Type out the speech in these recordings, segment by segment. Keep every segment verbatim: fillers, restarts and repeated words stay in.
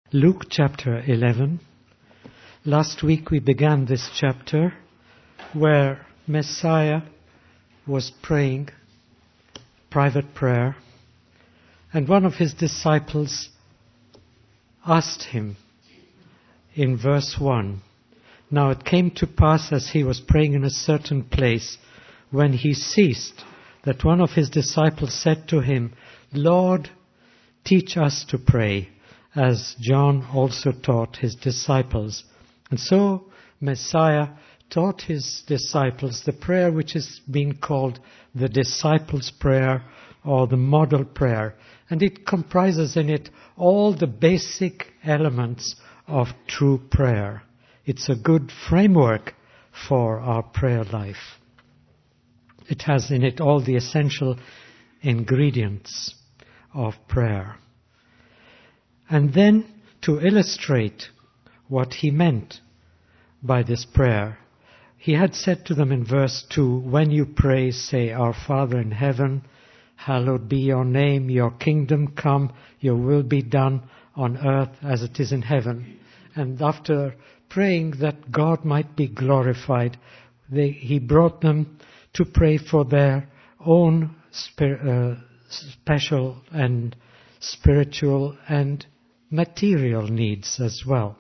Luke chapter eleven. Last week we began this chapter where Messiah was praying private prayer, and one of his disciples asked him in verse one, "Now it came to pass as he was praying in a certain place, when he ceased, that one of his disciples said to him, 'Lord, teach us to pray, as John also taught his disciples.' And so Messiah taught his disciples the prayer which is being called the disciples' prayer or the model prayer. And it comprises in it all the basic elements of true prayer. It's a good framework for our prayer life. It has in it all the essential ingredients of prayer. And then, to illustrate what he meant by this prayer, he had said to them in verse two, "When you pray, say, 'Our Father in heaven, hallowed be your name, your kingdom come, your will be done on earth as it is in heaven.'" And after praying that God might be glorified, they, he brought them to pray for their own spe- uh, special and spiritual and material needs as well.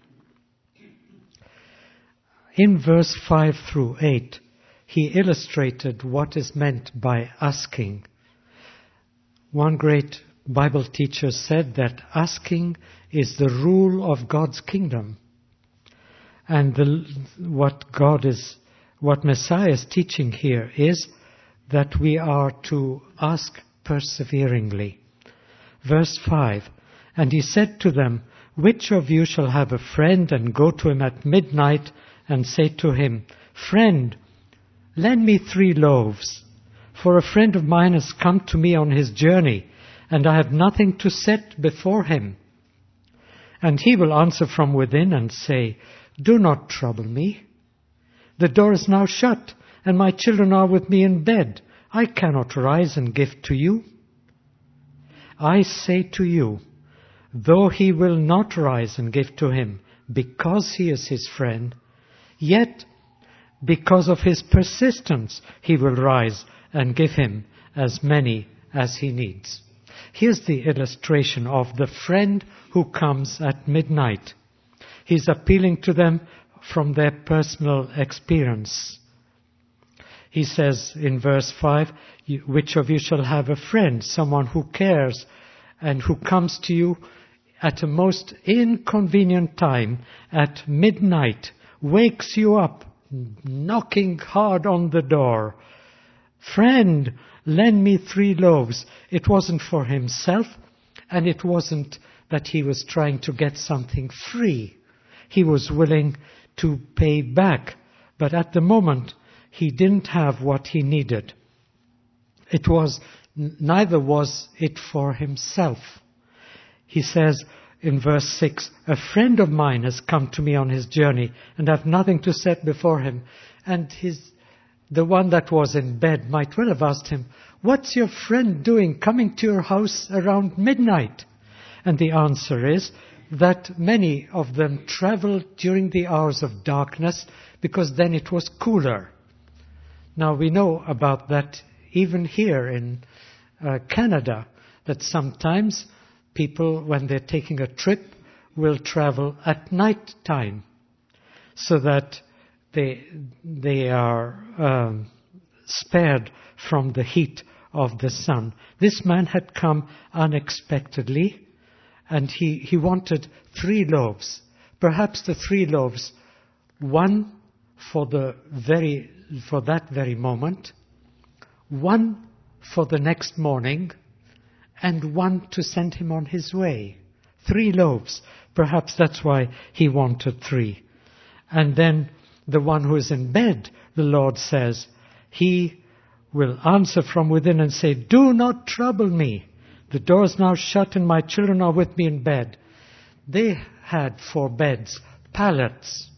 In verse five through eight, he illustrated what is meant by asking. One great Bible teacher said that asking is the rule of God's kingdom. And the, what God is, what Messiah is teaching here is that we are to ask perseveringly. Verse five, "And he said to them, 'Which of you shall have a friend and go to him at midnight and say to him, "Friend, lend me three loaves, for a friend of mine has come to me on his journey, and I have nothing to set before him"? And he will answer from within and say, "Do not trouble me. The door is now shut, and my children are with me in bed. I cannot rise and give to you." I say to you, though he will not rise and give to him because he is his friend, yet because of his persistence he will rise and give him as many as he needs. Here's the illustration of the friend who comes at midnight. He's appealing to them from their personal experience. He says in verse five, "Which of you shall have a friend, someone who cares and who comes to you at a most inconvenient time, at midnight, wakes you up, knocking hard on the door. 'Friend, lend me three loaves.'" It wasn't for himself, and it wasn't that he was trying to get something free. He was willing to pay back, but at the moment he didn't have what he needed. It was, neither was it for himself. He says in verse six, "A friend of mine has come to me on his journey, and I have nothing to set before him." And his, the one that was in bed might well have asked him, "What's your friend doing coming to your house around midnight?" And the answer is that many of them traveled during the hours of darkness because then it was cooler. Now we know about that even here in uh, Canada, that sometimes people, when they're taking a trip, will travel at night time so that they, they are um, spared from the heat of the sun. This man had come unexpectedly, and he, he wanted three loaves. Perhaps the three loaves, one for the very for that very moment, one for the next morning, and one to send him on his way. Three loaves. Perhaps that's why he wanted three. And then the one who is in bed, the Lord says, he will answer from within and say, "Do not trouble me. The door is now shut and my children are with me in bed." They had for beds pallets.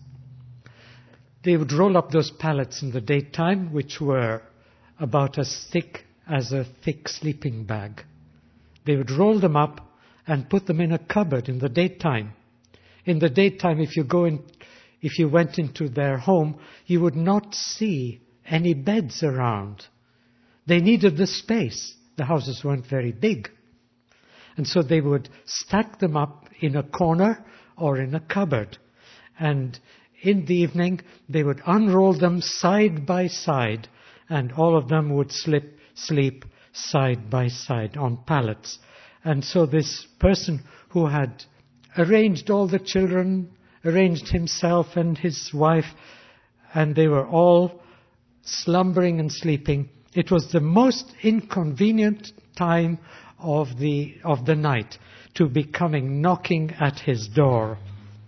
They would roll up those pallets in the daytime, which were about as thick as a thick sleeping bag. They would roll them up and put them in a cupboard in the daytime. In the daytime, if you go in, if you went into their home, you would not see any beds around. They needed the space. The houses weren't very big. And so they would stack them up in a corner or in a cupboard. And in the evening, they would unroll them side by side, and all of them would slip, sleep side by side on pallets. And so this person who had arranged all the children, arranged himself and his wife, and they were all slumbering and sleeping. It was the most inconvenient time of the of the night to be coming knocking at his door.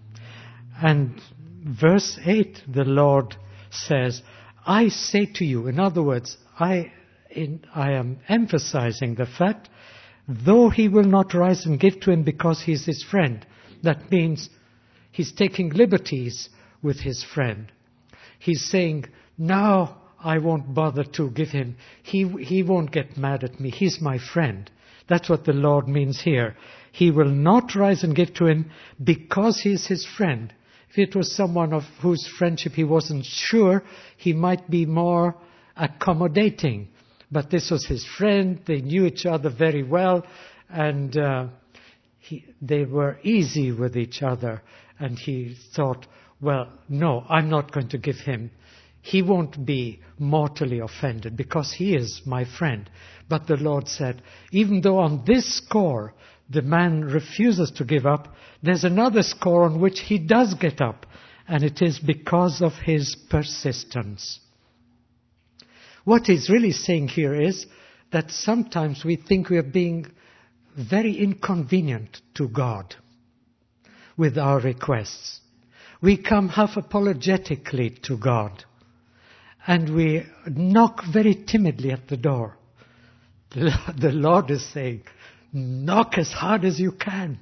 And verse eight, the Lord says, I say to you, in other words, I, in, I am emphasizing the fact, though he will not rise and give to him because he's his friend, that means he's taking liberties with his friend. He's saying, no, I won't bother to give him. He, he won't get mad at me. He's my friend. That's what the Lord means here. He will not rise and give to him because he's his friend. If it was someone of whose friendship he wasn't sure, he might be more accommodating. But this was his friend. They knew each other very well, and uh, he, they were easy with each other. And he thought, well, no, I'm not going to give him. He won't be mortally offended because he is my friend. But the Lord said, even though on this score the man refuses to give up, there's another score on which he does get up, and it is because of his persistence. What he's really saying here is that sometimes we think we are being very inconvenient to God with our requests. We come half apologetically to God, and we knock very timidly at the door. The Lord is saying, knock as hard as you can.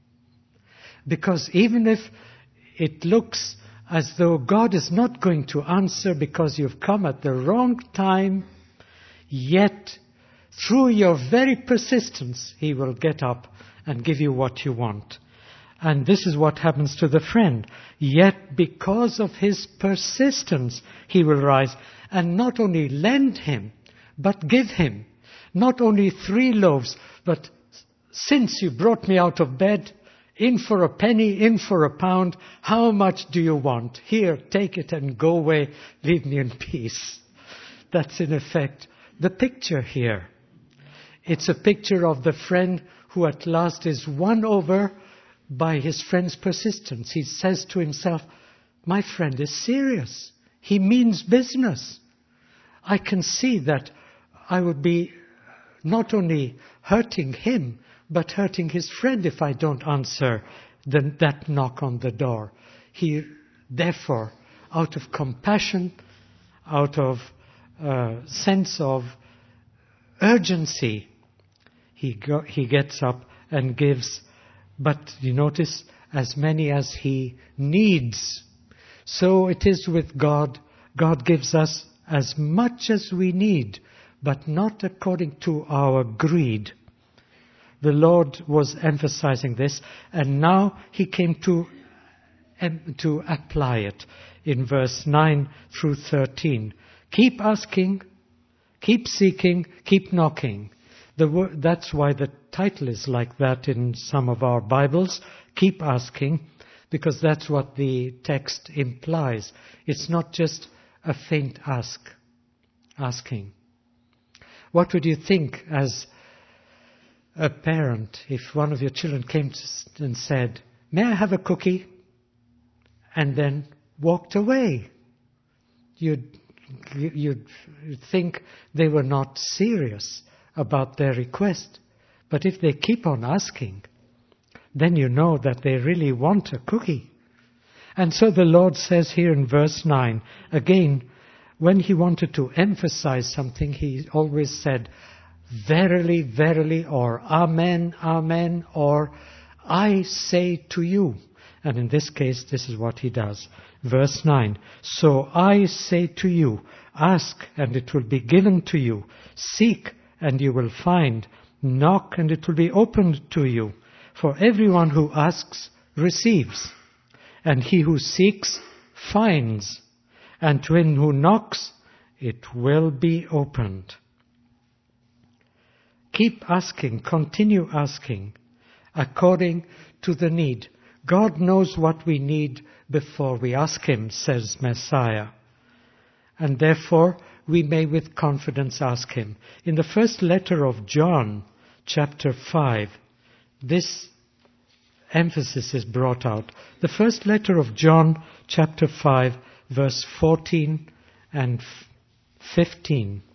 Because even if it looks as though God is not going to answer because you've come at the wrong time, yet through your very persistence, He will get up and give you what you want. And this is what happens to the friend. Yet because of his persistence, he will rise and not only lend him, but give him. Not only three loaves, but since you brought me out of bed, in for a penny, in for a pound, how much do you want? Here, take it and go away, leave me in peace. That's in effect the picture here. It's a picture of the friend who at last is won over by his friend's persistence. He says to himself, my friend is serious. He means business. I can see that I would be not only hurting him, but hurting his friend if I don't answer the, that knock on the door. He, therefore, out of compassion, out of uh, sense of urgency, he go, he gets up and gives. But you notice, as many as he needs. So it is with God. God gives us as much as we need, but not according to our greed. The Lord was emphasizing this, and now he came to, um, to apply it in verse nine through thirteen. Keep asking, keep seeking, keep knocking. The word, that's why the title is like that in some of our Bibles. Keep asking, because that's what the text implies. It's not just a faint ask, asking. What would you think as a parent if one of your children came to and said, may I have a cookie? And then walked away. You'd, you'd think they were not serious about their request. But if they keep on asking, then you know that they really want a cookie. And so the Lord says here in verse nine, again, when he wanted to emphasize something, he always said, verily, verily, or amen, amen, or I say to you. And in this case, this is what he does. Verse nine, so I say to you, ask and it will be given to you. Seek and you will find. Knock and it will be opened to you. For everyone who asks receives, and he who seeks finds, and to him who knocks it will be opened. Keep asking, continue asking, according to the need. God knows what we need before we ask Him, says Messiah. And therefore, we may with confidence ask Him. In the first letter of John, chapter five, this emphasis is brought out. The first letter of John, chapter five, verse fourteen and fifteen.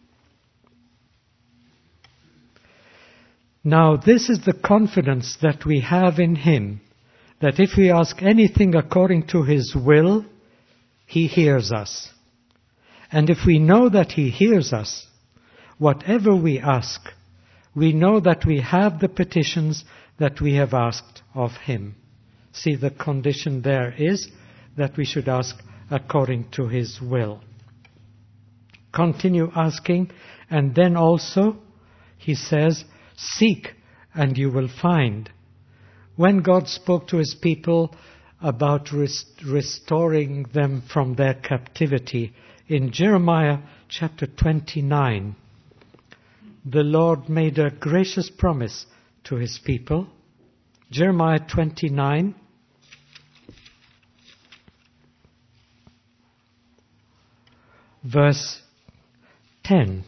Now this is the confidence that we have in Him, that if we ask anything according to His will, He hears us. And if we know that He hears us, whatever we ask, we know that we have the petitions that we have asked of Him. See, the condition there is that we should ask according to His will. Continue asking, and then also, He says, seek and you will find. When God spoke to His people about rest- restoring them from their captivity, in Jeremiah chapter twenty-nine, the Lord made a gracious promise to His people. Jeremiah twenty-nine, verse ten.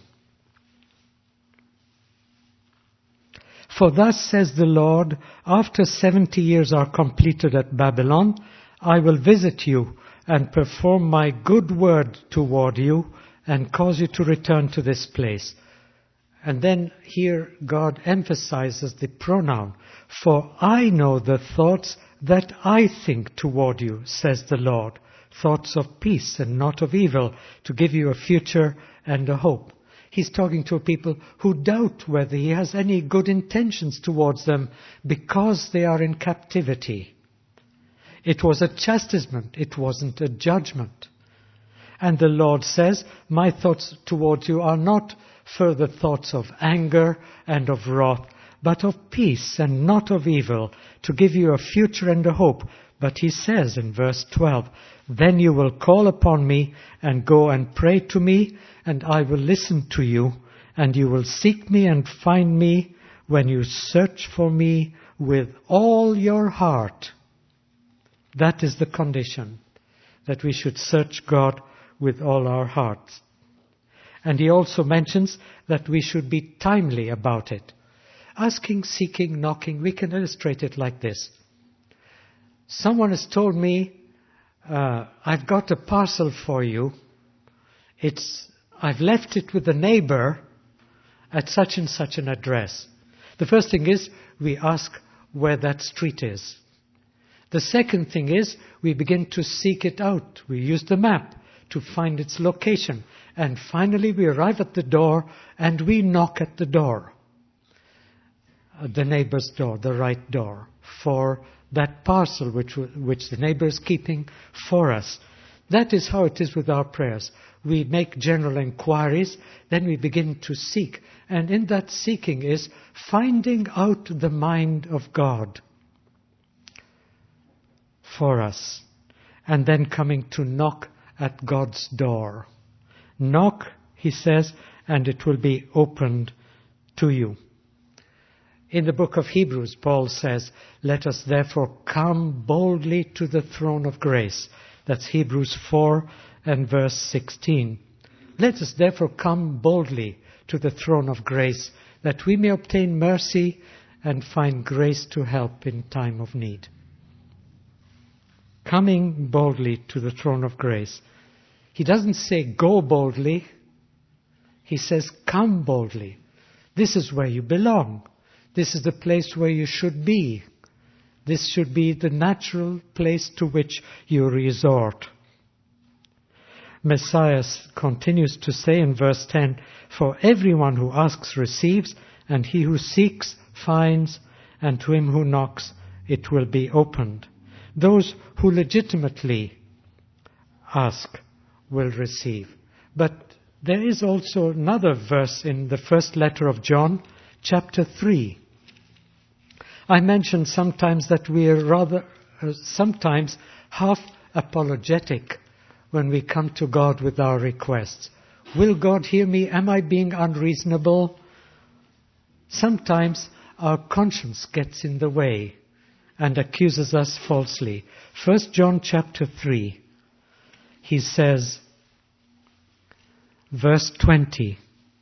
For thus says the Lord, after seventy years are completed at Babylon, I will visit you and perform my good word toward you and cause you to return to this place. And then here God emphasizes the pronoun, for I know the thoughts that I think toward you, says the Lord, thoughts of peace and not of evil, to give you a future and a hope. He's talking to people who doubt whether He has any good intentions towards them because they are in captivity. It was a chastisement, it wasn't a judgment. And the Lord says, my thoughts towards you are not further thoughts of anger and of wrath, but of peace and not of evil, to give you a future and a hope. But He says in verse twelve, then you will call upon me and go and pray to me, and I will listen to you, and you will seek me and find me when you search for me with all your heart. That is the condition, that we should search God with all our hearts. And He also mentions that we should be timely about it. Asking, seeking, knocking, we can illustrate it like this. Someone has told me, uh, I've got a parcel for you. It's, I've left it with the neighbor at such and such an address. The first thing is, we ask where that street is. The second thing is, we begin to seek it out. We use the map to find its location. And finally we arrive at the door and we knock at the door. The neighbor's door, the right door, for that parcel which, which the neighbor is keeping for us. That is how it is with our prayers. We make general inquiries, then we begin to seek. And in that seeking is finding out the mind of God for us. And then coming to knock at God's door. Knock, He says, and it will be opened to you. In the book of Hebrews, Paul says, let us therefore come boldly to the throne of grace. That's Hebrews four and verse sixteen. Let us therefore come boldly to the throne of grace, that we may obtain mercy and find grace to help in time of need. Coming boldly to the throne of grace. He doesn't say go boldly. He says come boldly. This is where you belong. This is the place where you should be. This should be the natural place to which you resort. Messiah continues to say in verse ten, for everyone who asks receives, and he who seeks finds, and to him who knocks it will be opened. Those who legitimately ask will receive. But there is also another verse in the first letter of John, chapter three. I mentioned sometimes that we are rather, uh, sometimes half apologetic when we come to God with our requests. Will God hear me? Am I being unreasonable? Sometimes our conscience gets in the way and accuses us falsely. First John chapter three, he says, verse twenty,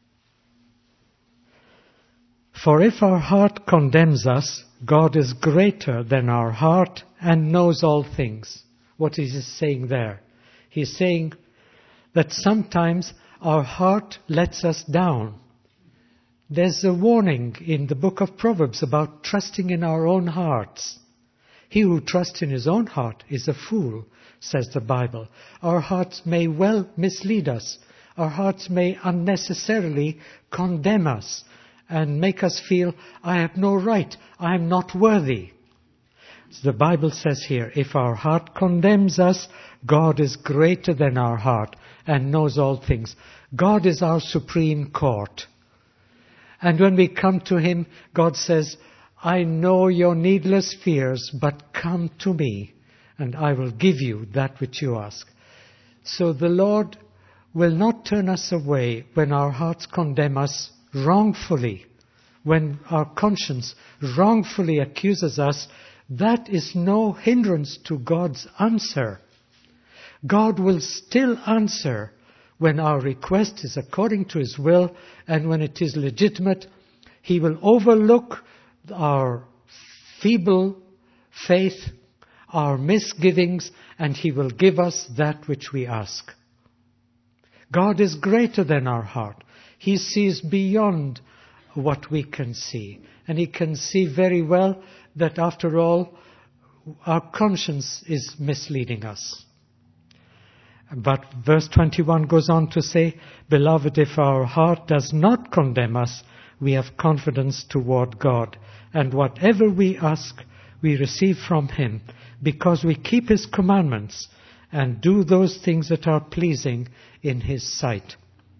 "For if our heart condemns us, God is greater than our heart and knows all things." What is he saying there? He's saying that sometimes our heart lets us down. There's a warning in the book of Proverbs about trusting in our own hearts. He who trusts in his own heart is a fool, says the Bible. Our hearts may well mislead us. Our hearts may unnecessarily condemn us and make us feel, I have no right, I am not worthy. So the Bible says here, if our heart condemns us, God is greater than our heart and knows all things. God is our supreme court. And when we come to Him, God says, I know your needless fears, but come to me, and I will give you that which you ask. So the Lord will not turn us away when our hearts condemn us wrongfully, when our conscience wrongfully accuses us. That is no hindrance to God's answer. God will still answer when our request is according to His will and when it is legitimate. He will overlook our feeble faith, our misgivings, and He will give us that which we ask. God is greater than our heart. He sees beyond what we can see. And He can see very well that after all, our conscience is misleading us. But verse twenty-one goes on to say, Beloved, if our heart does not condemn us, we have confidence toward God. And whatever we ask, we receive from Him, because we keep His commandments and do those things that are pleasing in His sight.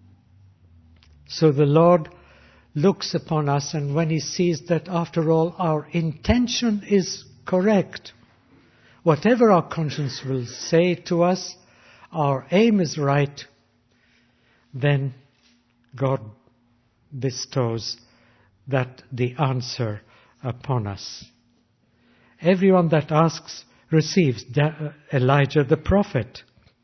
So the Lord looks upon us, and when He sees that after all our intention is correct, whatever our conscience will say to us, our aim is right, then God bestows that the answer upon us. Everyone that asks receives. Elijah the prophet,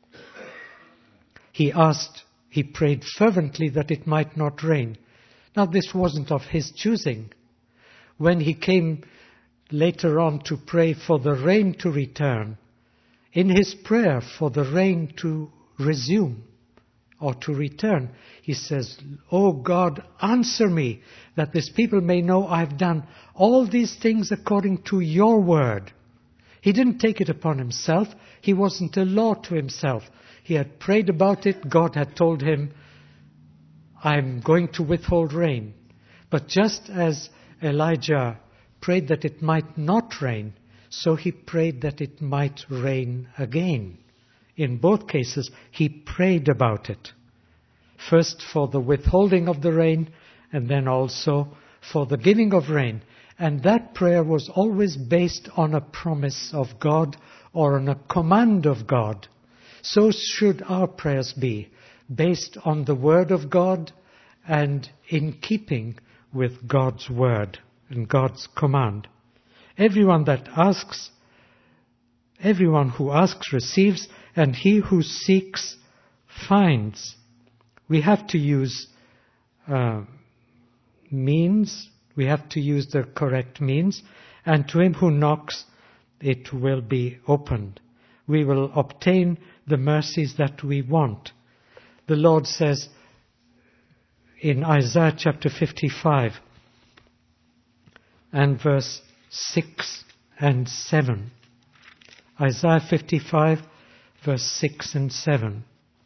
he asked, he prayed fervently that it might not rain. Now this wasn't of his choosing. When he came later on to pray for the rain to return, in his prayer for the rain to resume or to return, he says, "Oh God, answer me, that this people may know I've done all these things according to your word." He didn't take it upon himself. He wasn't a law to himself. He had prayed about it. God had told him, I'm going to withhold rain. But just as Elijah prayed that it might not rain, so he prayed that it might rain again. In both cases, he prayed about it. First for the withholding of the rain, and then also for the giving of rain. And that prayer was always based on a promise of God or on a command of God. So should our prayers be, based on the word of God and in keeping with God's word and God's command. Everyone that asks, everyone who asks receives, and he who seeks finds. We have to use uh, means, we have to use the correct means, and to him who knocks, it will be opened. We will obtain the mercies that we want. The Lord says in Isaiah chapter fifty-five and verse six and seven. Isaiah fifty-five verse six and seven.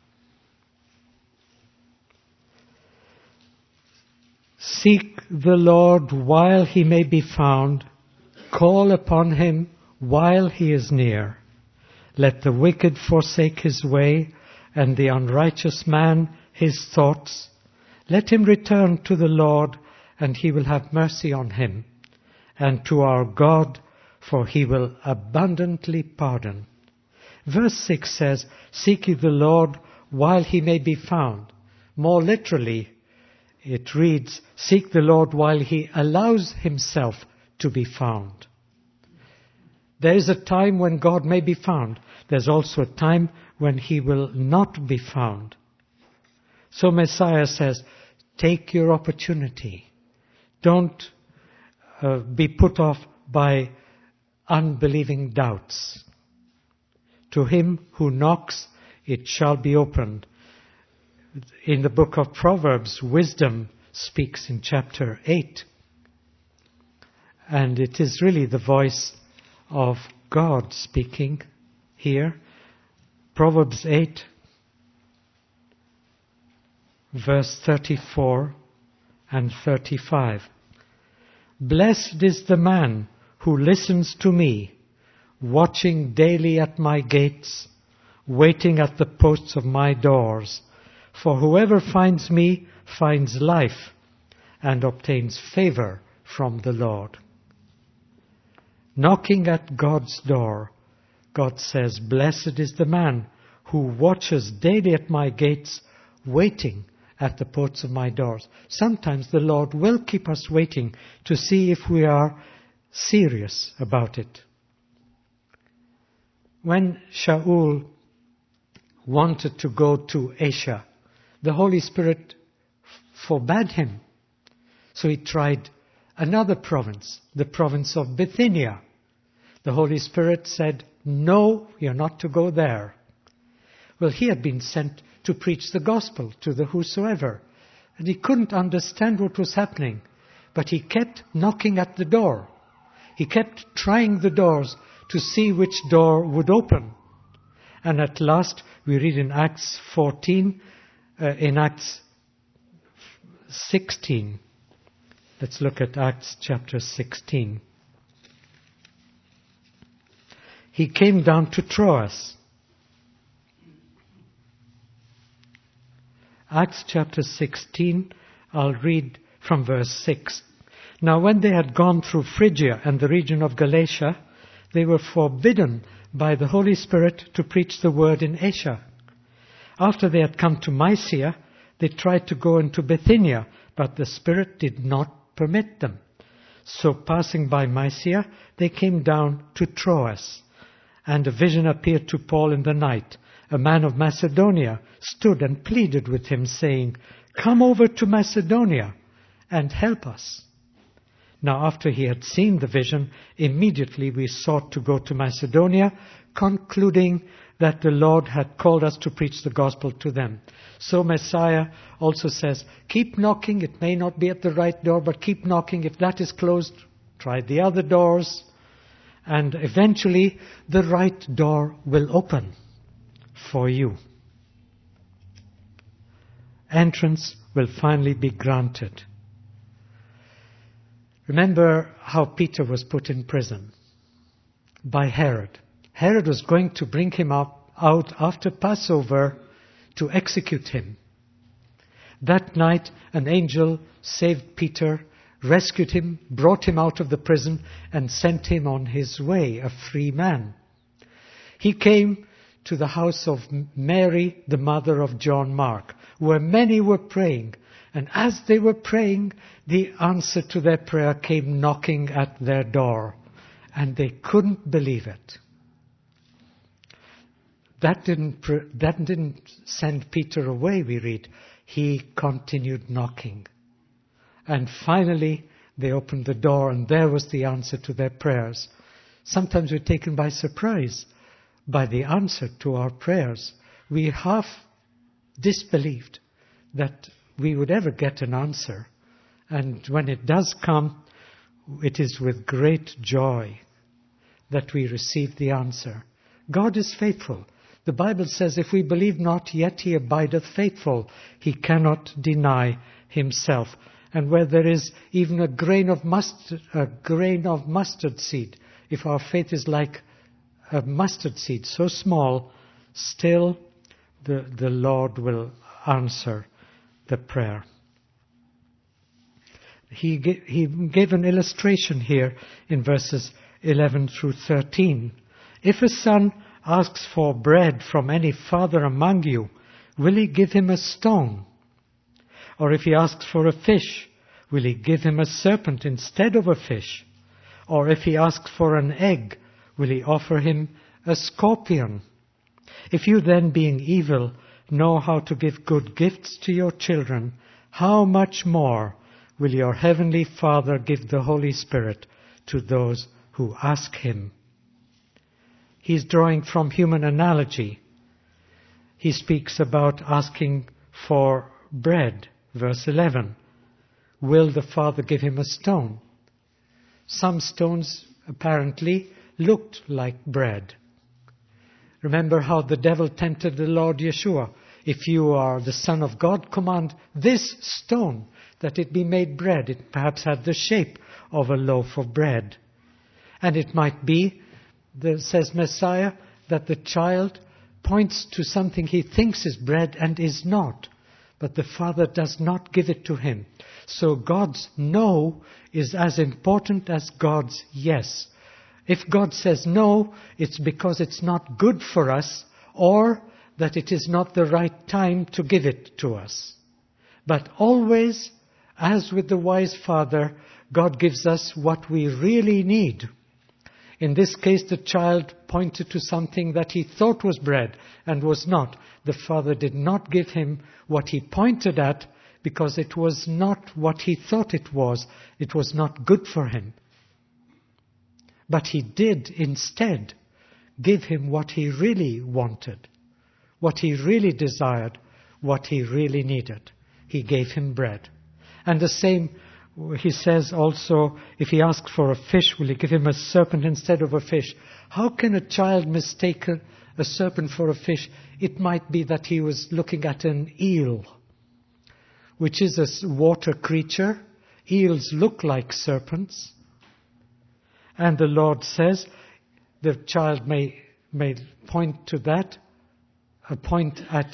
Seek the Lord while he may be found. Call upon him while he is near. Let the wicked forsake his way, and the unrighteous man his thoughts. Let him return to the Lord, and he will have mercy on him, and to our God, for he will abundantly pardon. Verse six says, seek ye the Lord while he may be found. More literally, it reads, seek the Lord while he allows himself to be found. There is a time when God may be found. There's also a time when he will not be found. So Messiah says, take your opportunity. Don't uh, be put off by unbelieving doubts. To him who knocks, it shall be opened. In the book of Proverbs, wisdom speaks in chapter eight. And it is really the voice of God speaking here. Proverbs eight, verse thirty-four and thirty-five. Blessed is the man who listens to me, watching daily at my gates, waiting at the posts of my doors. For whoever finds me finds life and obtains favor from the Lord. Knocking at God's door, God says, blessed is the man who watches daily at my gates, waiting at the ports of my doors. Sometimes the Lord will keep us waiting to see if we are serious about it. When Shaul wanted to go to Asia, the Holy Spirit forbade him. So he tried another province, the province of Bithynia. The Holy Spirit said, no, you're not to go there. Well, he had been sent to preach the gospel to the whosoever. And he couldn't understand what was happening. But he kept knocking at the door. He kept trying the doors to see which door would open. And at last, we read in Acts fourteen, uh, in Acts sixteen. Let's look at Acts chapter sixteen. He came down to Troas. Acts chapter sixteen, I'll read from verse six. Now when they had gone through Phrygia and the region of Galatia, they were forbidden by the Holy Spirit to preach the word in Asia. After they had come to Mysia, they tried to go into Bithynia, but the Spirit did not permit them. So passing by Mysia, they came down to Troas. And a vision appeared to Paul in the night. A man of Macedonia stood and pleaded with him, saying, come over to Macedonia and help us. Now after he had seen the vision, immediately we sought to go to Macedonia, concluding that the Lord had called us to preach the gospel to them. So Messiah also says, keep knocking. It may not be at the right door, but keep knocking. If that is closed, try the other doors. And eventually the right door will open for you. Entrance will finally be granted. Remember how Peter was put in prison by Herod. Herod was going to bring him up, out after Passover to execute him. That night an angel saved Peter, rescued him, brought him out of the prison and sent him on his way, a free man. He came to the house of Mary, the mother of John Mark, where many were praying. And as they were praying, the answer to their prayer came knocking at their door. And they couldn't believe it. That didn't, that didn't send Peter away, we read. He continued knocking. And finally, they opened the door, and there was the answer to their prayers. Sometimes we're taken by surprise by the answer to our prayers. We half disbelieved that we would ever get an answer. And when it does come, it is with great joy that we receive the answer. God is faithful. The Bible says, if we believe not, yet he abideth faithful. He cannot deny himself. And where there is even a grain of mustard, a grain of mustard seed, if our faith is like a mustard seed, so small, still the, the Lord will answer the prayer. he, he gave an illustration here in verses eleven through thirteen. If a son asks for bread from any father among you, will he give him a stone? Or if he asks for a fish, will he give him a serpent instead of a fish? Or if he asks for an egg, will he offer him a scorpion? If you then, being evil, know how to give good gifts to your children, how much more will your heavenly Father give the Holy Spirit to those who ask him? He's drawing from human analogy. He speaks about asking for bread. Verse eleven. Will the Father give him a stone? Some stones apparently looked like bread. Remember how the devil tempted the Lord Yeshua. If you are the Son of God, command this stone that it be made bread. It perhaps had the shape of a loaf of bread. And it might be, the, says Messiah, that the child points to something he thinks is bread and is not. But the Father does not give it to him. So God's no is as important as God's yes. If God says no, it's because it's not good for us, or that it is not the right time to give it to us. But always, as with the wise father, God gives us what we really need. In this case, the child pointed to something that he thought was bread and was not. The father did not give him what he pointed at because it was not what he thought it was. It was not good for him. But he did instead give him what he really wanted, what he really desired, what he really needed. He gave him bread. And the same, he says also, if he asks for a fish, will he give him a serpent instead of a fish? How can a child mistake a, a serpent for a fish? It might be that he was looking at an eel, which is a water creature. Eels look like serpents. And the Lord says, the child may, may point to that, a point at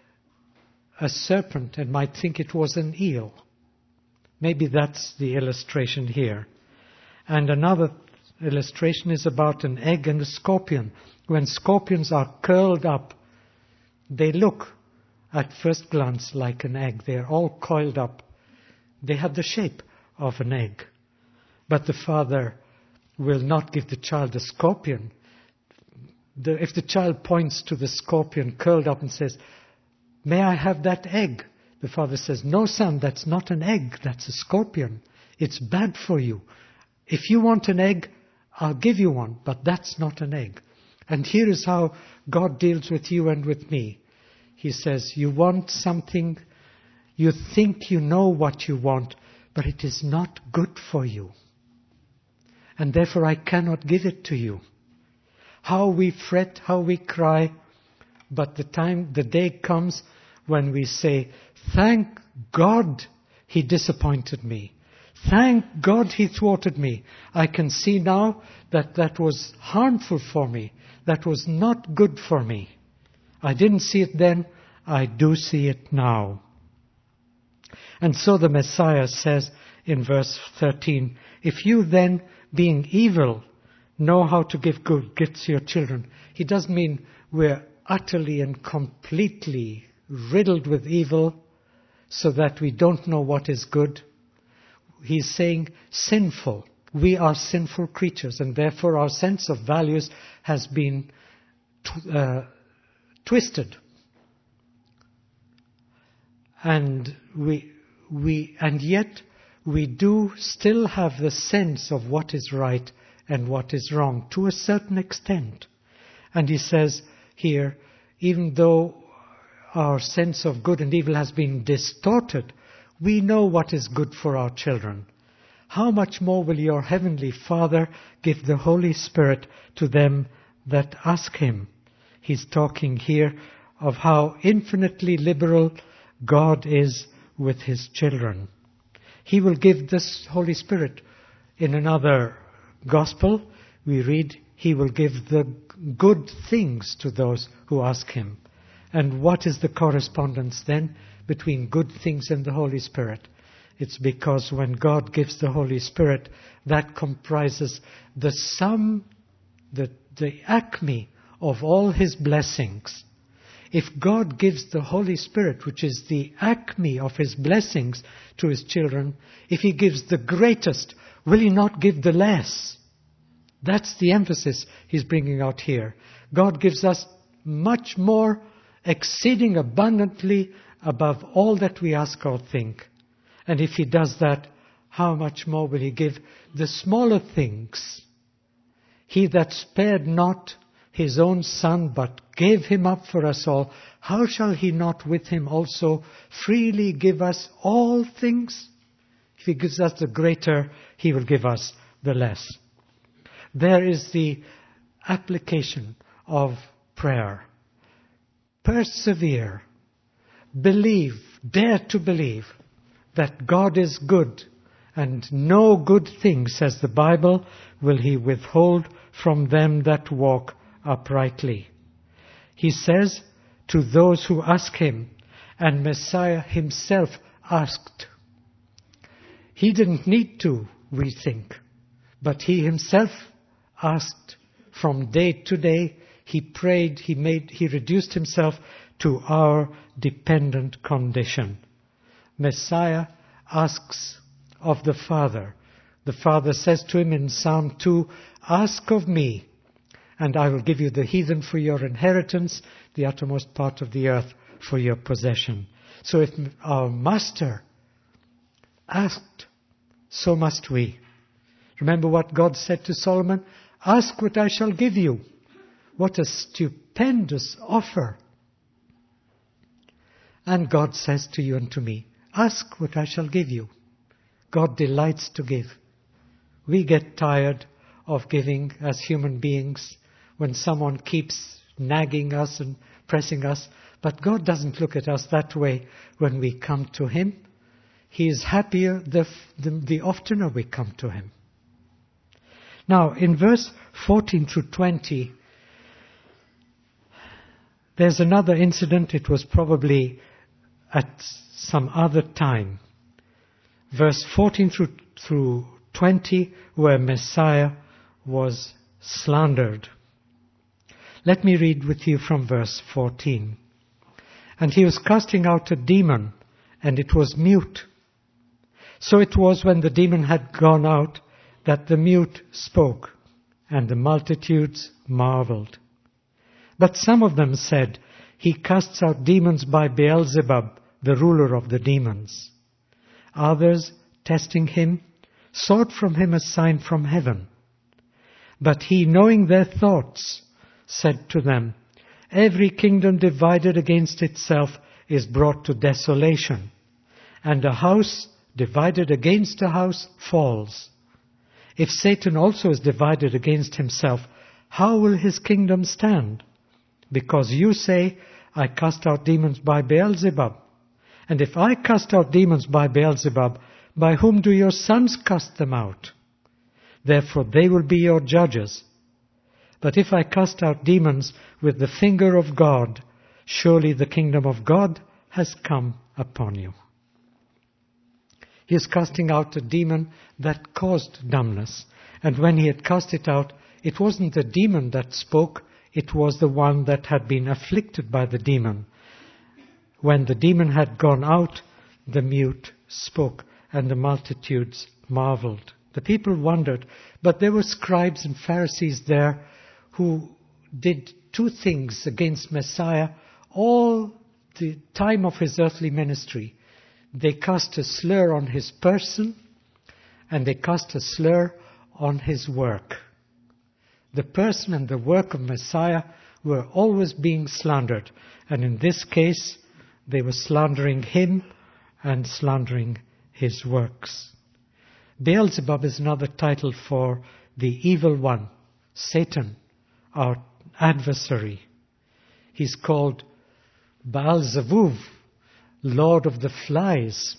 a serpent and might think it was an eel. Maybe that's the illustration here. And another illustration is about an egg and a scorpion. When scorpions are curled up, they look at first glance like an egg. They're all coiled up. They have the shape of an egg. But the Father will not give the child a scorpion. The, if the child points to the scorpion curled up and says, "May I have that egg?" The Father says, "No, son, that's not an egg, that's a scorpion. It's bad for you. If you want an egg, I'll give you one, but that's not an egg." And here is how God deals with you and with me. He says, you want something, you think you know what you want, but it is not good for you. And therefore I cannot give it to you. How we fret, how we cry, but the time, the day comes when we say, thank God he disappointed me. Thank God he thwarted me. I can see now that that was harmful for me. That was not good for me. I didn't see it then. I do see it now. And so the Messiah says in verse thirteen, if you then, being evil, know how to give good gifts to your children. He doesn't mean we're utterly and completely riddled with evil so that we don't know what is good. He's saying sinful. We are sinful creatures, and therefore our sense of values has been tw- uh, twisted. And we, we, and yet we do still have the sense of what is right and what is wrong to a certain extent. And he says here, even though our sense of good and evil has been distorted, we know what is good for our children. How much more will your heavenly Father give the Holy Spirit to them that ask him? He's talking here of how infinitely liberal God is with his children. He will give this Holy Spirit. In another gospel, we read, he will give the good things to those who ask him. And what is the correspondence then between good things and the Holy Spirit? It's because when God gives the Holy Spirit, that comprises the sum, the, the acme of all His blessings. If God gives the Holy Spirit, which is the acme of His blessings to His children, if He gives the greatest, will He not give the less? That's the emphasis He's bringing out here. God gives us much more, exceeding abundantly above all that we ask or think. And if He does that, how much more will He give the smaller things? He that spared not His own Son, but gave Him up for us all, how shall He not with Him also freely give us all things? If He gives us the greater, He will give us the less. There is the application of prayer. Persevere. Believe, dare to believe that God is good, and no good thing, says the Bible, will He withhold from them that walk uprightly. He says to those who ask Him, and Messiah Himself asked. He didn't need to, we think, but He Himself asked from day to day. He prayed, He made, He reduced Himself to our dependent condition. Messiah asks of the Father. The Father says to Him in Psalm two, ask of me, and I will give you the heathen for your inheritance, the uttermost part of the earth for your possession. So if our Master asked, so must we. Remember what God said to Solomon? Ask what I shall give you. What a stupendous offer. And God says to you and to me, ask what I shall give you. God delights to give. We get tired of giving as human beings when someone keeps nagging us and pressing us. But God doesn't look at us that way when we come to Him. He is happier the, the, the oftener we come to Him. Now, in verse fourteen through twenty, there's another incident. It was probably at some other time. Verse fourteen through, through twenty, where Messiah was slandered. Let me read with you from verse fourteen. And he was casting out a demon, and it was mute. So it was when the demon had gone out that the mute spoke, and the multitudes marveled. But some of them said, he casts out demons by Beelzebub, the ruler of the demons. Others, testing him, sought from him a sign from heaven. But he, knowing their thoughts, said to them, every kingdom divided against itself is brought to desolation, and a house divided against a house falls. If Satan also is divided against himself, how will his kingdom stand? Because you say, I cast out demons by Beelzebub. And if I cast out demons by Beelzebub, by whom do your sons cast them out? Therefore they will be your judges. But if I cast out demons with the finger of God, surely the kingdom of God has come upon you. He is casting out a demon that caused dumbness. And when he had cast it out, it wasn't the demon that spoke, it was the one that had been afflicted by the demon. When the demon had gone out, the mute spoke, and the multitudes marveled. The people wondered, but there were scribes and Pharisees there who did two things against Messiah all the time of his earthly ministry. They cast a slur on his person, and they cast a slur on his work. The person and the work of Messiah were always being slandered, and in this case, they were slandering him and slandering his works. Beelzebub is another title for the evil one, Satan, our adversary. He's called Baal-Zevuv, Lord of the Flies.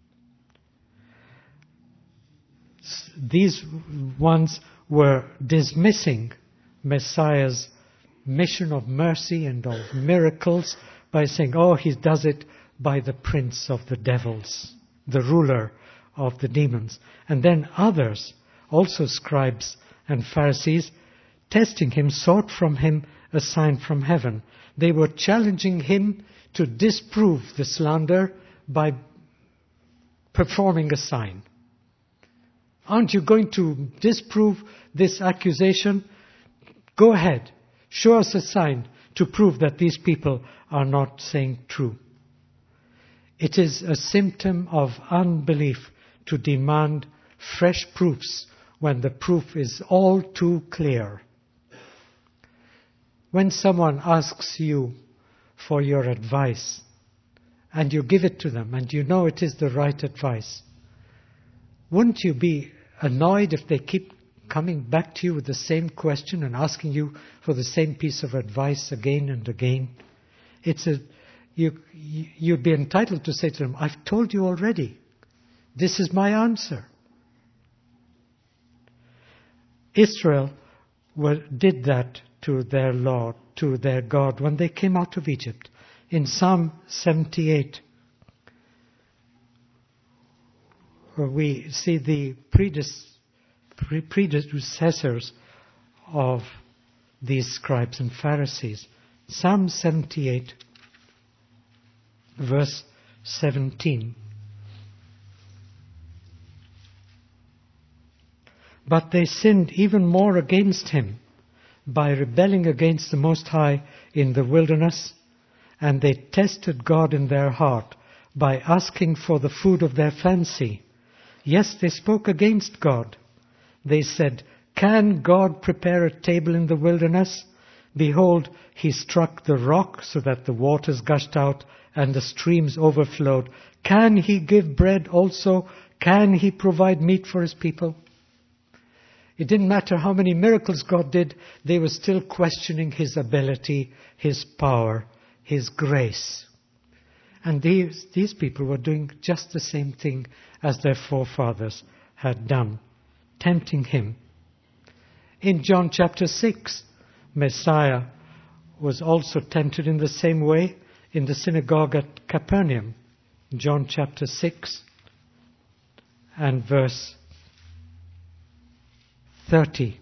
These ones were dismissing Messiah's mission of mercy and of miracles by saying, oh, he does it by the prince of the devils, the ruler of the demons. And then others, also scribes and Pharisees, testing him, sought from him a sign from heaven. They were challenging him to disprove the slander by performing a sign. Aren't you going to disprove this accusation? Go ahead. Show us a sign to prove that these people are not saying true. It is a symptom of unbelief to demand fresh proofs when the proof is all too clear. When someone asks you for your advice and you give it to them and you know it is the right advice, wouldn't you be annoyed if they keep coming back to you with the same question and asking you for the same piece of advice again and again? It's a you you'd be entitled to say to them, I've told you already. This is my answer. Israel were, did that to their Lord, to their God, when they came out of Egypt. In Psalm seventy-eight, we see the predecessors of these scribes and Pharisees. Psalm seventy-eight, verse seventeen. But they sinned even more against him by rebelling against the Most High in the wilderness, and they tested God in their heart by asking for the food of their fancy. Yes, they spoke against God. They said, can God prepare a table in the wilderness? Behold, he struck the rock so that the waters gushed out and the streams overflowed. Can he give bread also? Can he provide meat for his people? It didn't matter how many miracles God did, they were still questioning his ability, his power, his grace. And these, these people were doing just the same thing as their forefathers had done, tempting him. In John chapter six, Messiah was also tempted in the same way in the synagogue at Capernaum. John chapter six and verse thirty.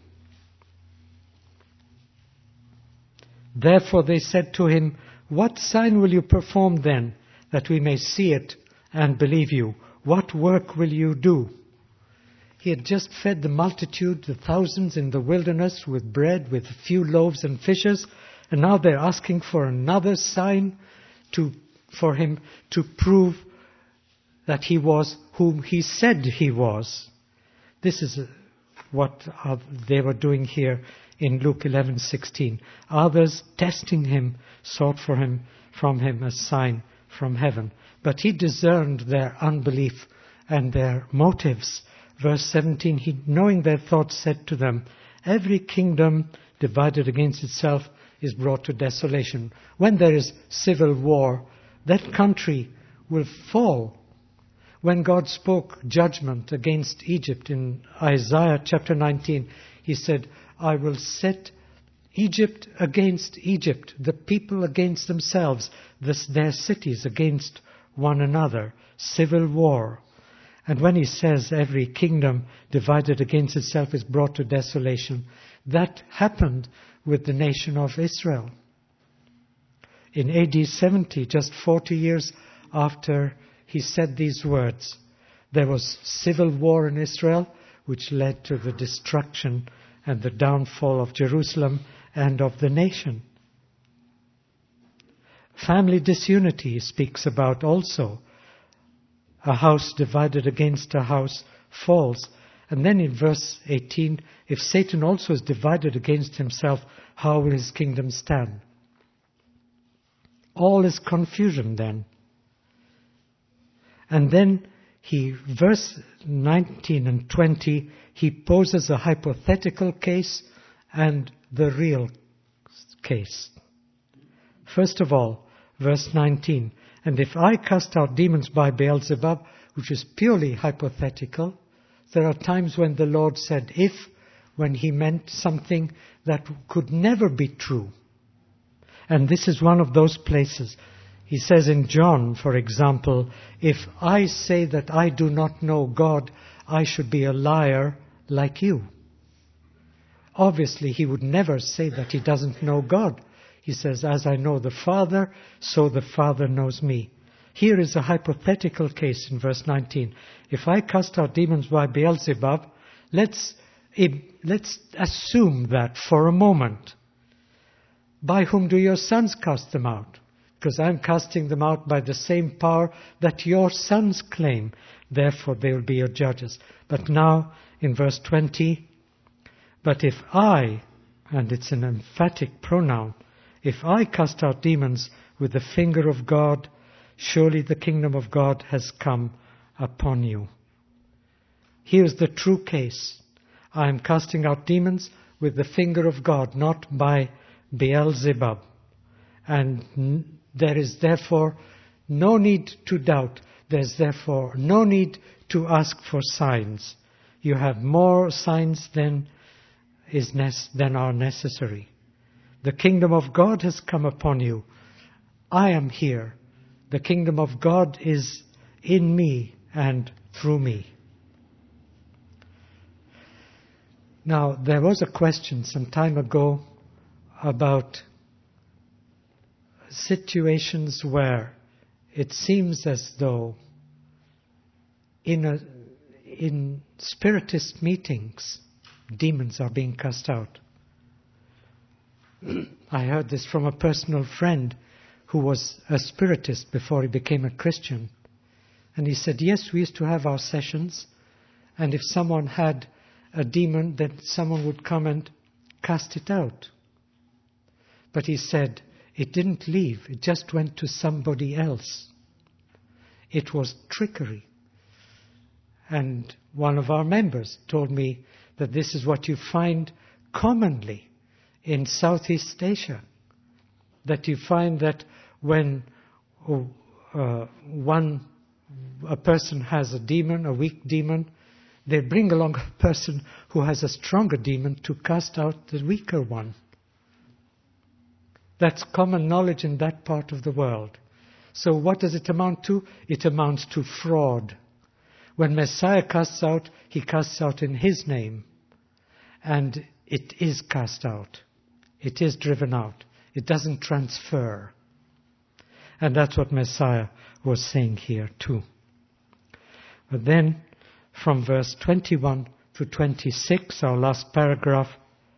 Therefore they said to him, what sign will you perform then, that we may see it and believe you? What work will you do? He had just fed the multitude, the thousands in the wilderness, with bread, with a few loaves and fishes, and now they're asking for another sign to, for him to prove that he was whom he said he was. This is a what they were doing here in Luke eleven sixteen. Others, testing him, sought for him from him a sign from heaven. But he discerned their unbelief and their motives. Verse seventeen, he, knowing their thoughts, said to them, every kingdom divided against itself is brought to desolation. When there is civil war, that country will fall. When God spoke judgment against Egypt in Isaiah chapter nineteen, he said, I will set Egypt against Egypt, the people against themselves, this, their cities against one another. Civil war. And when he says every kingdom divided against itself is brought to desolation, that happened with the nation of Israel. In A D seventy, just forty years after he said these words, there was civil war in Israel, which led to the destruction and the downfall of Jerusalem and of the nation. Family disunity he speaks about also. A house divided against a house falls. And then in verse eighteen, if Satan also is divided against himself, how will his kingdom stand? All is confusion then. And then he, verse nineteen and twenty, he poses a hypothetical case and the real case. First of all, verse nineteen, and if I cast out demons by Beelzebub, which is purely hypothetical, there are times when the Lord said if, when he meant something that could never be true. And this is one of those places. He says in John, for example, if I say that I do not know God, I should be a liar like you. Obviously, he would never say that he doesn't know God. He says, as I know the Father, so the Father knows me. Here is a hypothetical case in verse nineteen. If I cast out demons by Beelzebub, let's, let's assume that for a moment. By whom do your sons cast them out? Because I'm casting them out by the same power that your sons claim. Therefore they will be your judges. But now, in verse twenty, but if I, and it's an emphatic pronoun, if I cast out demons with the finger of God, surely the kingdom of God has come upon you. Here's the true case. I am casting out demons with the finger of God, not by Beelzebub. And there is therefore no need to doubt. There's therefore no need to ask for signs. You have more signs than is ne- than are necessary. The kingdom of God has come upon you. I am here. The kingdom of God is in me and through me. Now, there was a question some time ago about situations where it seems as though in a, in spiritist meetings, demons are being cast out. I heard this from a personal friend who was a spiritist before he became a Christian. And he said, yes, we used to have our sessions, and if someone had a demon, then someone would come and cast it out. But he said, it didn't leave, it just went to somebody else. It was trickery. And one of our members told me that this is what you find commonly in Southeast Asia. That you find that when uh, one a person has a demon, a weak demon, they bring along a person who has a stronger demon to cast out the weaker one. That's common knowledge in that part of the world. So what does it amount to? It amounts to fraud. When Messiah casts out, he casts out in his name. And it is cast out. It is driven out. It doesn't transfer. And that's what Messiah was saying here too. But then, from verse twenty-one to twenty-six, our last paragraph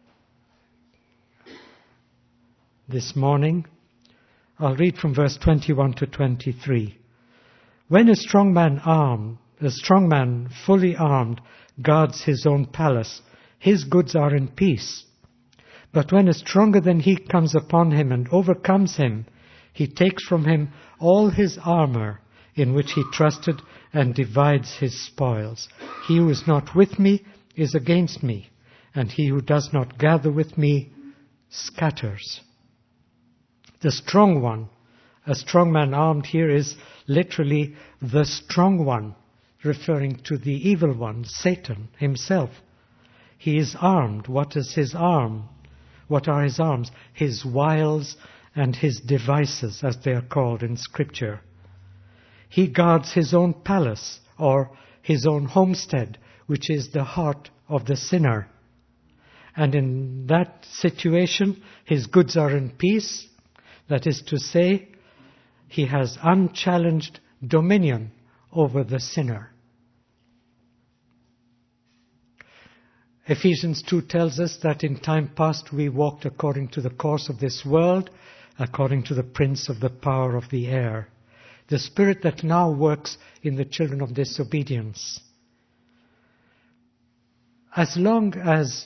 this morning, I'll read from verse twenty-one to twenty-three. When a strong man armed, a strong man fully armed guards his own palace, his goods are in peace. But when a stronger than he comes upon him and overcomes him, he takes from him all his armor in which he trusted and divides his spoils. He who is not with me is against me, and he who does not gather with me scatters. The strong one, a strong man armed here is literally the strong one, referring to the evil one, Satan himself. He is armed. What is his arm? What are his arms? His wiles and his devices, as they are called in Scripture. He guards his own palace, or his own homestead, which is the heart of the sinner. And in that situation, his goods are in peace. That is to say, he has unchallenged dominion over the sinner. Ephesians two tells us that in time past we walked according to the course of this world, according to the prince of the power of the air, the spirit that now works in the children of disobedience. As long as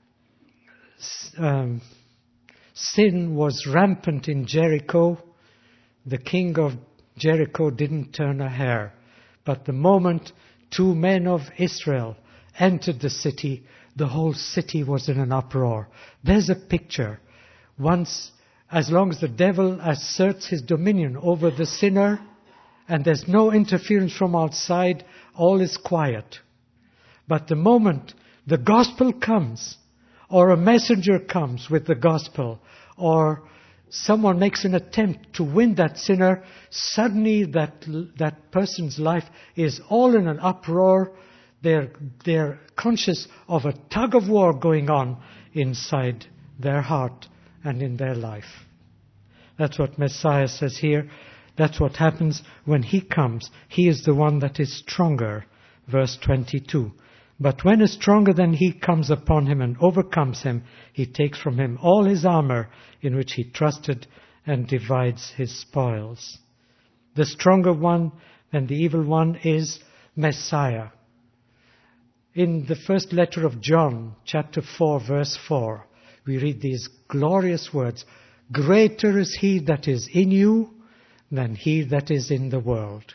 um, sin was rampant in Jericho, the king of Jericho didn't turn a hair. But the moment two men of Israel entered the city, the whole city was in an uproar. There's a picture. Once, as long as the devil asserts his dominion over the sinner, and there's no interference from outside, all is quiet. But the moment the gospel comes, or a messenger comes with the gospel, or someone makes an attempt to win that sinner, suddenly that that person's life is all in an uproar. They're, they're conscious of a tug of war going on inside their heart and in their life. That's what Messiah says here. That's what happens when he comes. He is the one that is stronger. Verse twenty-two. But when a stronger than he comes upon him and overcomes him, he takes from him all his armor in which he trusted and divides his spoils. The stronger one than the evil one is Messiah. In the first letter of John, chapter four, verse four, we read these glorious words, "Greater is he that is in you than he that is in the world."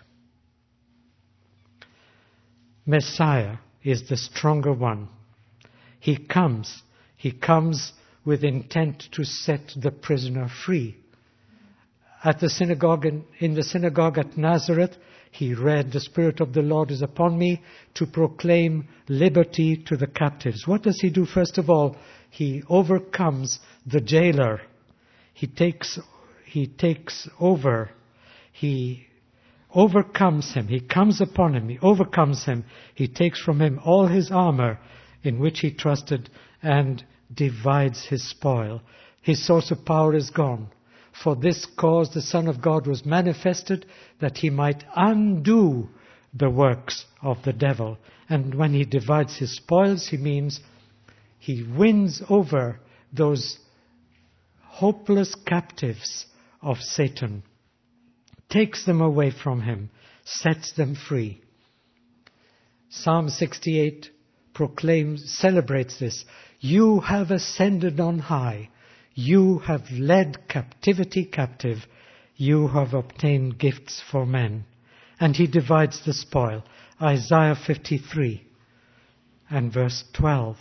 Messiah is the stronger one. He comes. He comes with intent to set the prisoner free. At the synagogue, in, in the synagogue at Nazareth, he read, "The Spirit of the Lord is upon me to proclaim liberty to the captives." What does he do? First of all, he overcomes the jailer. He takes, he takes over. He overcomes him. He comes upon him. He overcomes him. He takes from him all his armor in which he trusted and divides his spoil. His source of power is gone. For this cause the Son of God was manifested, that he might undo the works of the devil. And when he divides his spoils, he means he wins over those hopeless captives of Satan, takes them away from him, sets them free. Psalm sixty-eight proclaims, celebrates this. "You have ascended on high. You have led captivity captive. You have obtained gifts for men." And he divides the spoil. Isaiah fifty-three and verse twelve.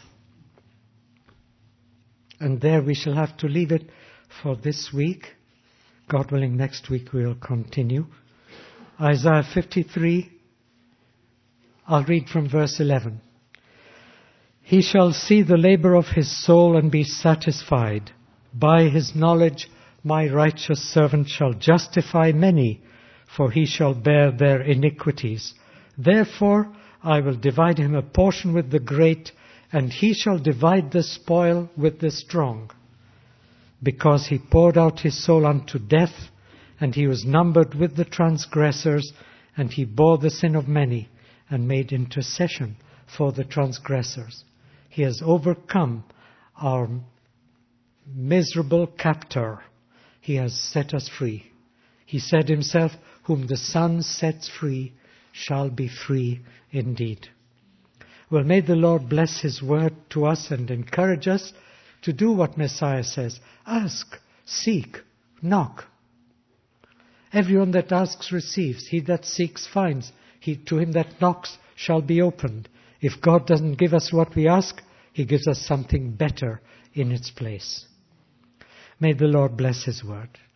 And there we shall have to leave it for this week. God willing, next week we will continue. Isaiah fifty-three, I'll read from verse eleven. "He shall see the labor of his soul and be satisfied. By his knowledge my righteous servant shall justify many, for he shall bear their iniquities. Therefore I will divide him a portion with the great, and he shall divide the spoil with the strong. Because he poured out his soul unto death, and he was numbered with the transgressors, and he bore the sin of many, and made intercession for the transgressors." He has overcome our miserable captor. He has set us free. He said himself, "Whom the Son sets free shall be free indeed." Well, may the Lord bless his word to us and encourage us to do what Messiah says. Ask, seek, knock. Everyone that asks receives. He that seeks finds. He, to him that knocks shall be opened. If God doesn't give us what we ask, he gives us something better in its place. May the Lord bless his word.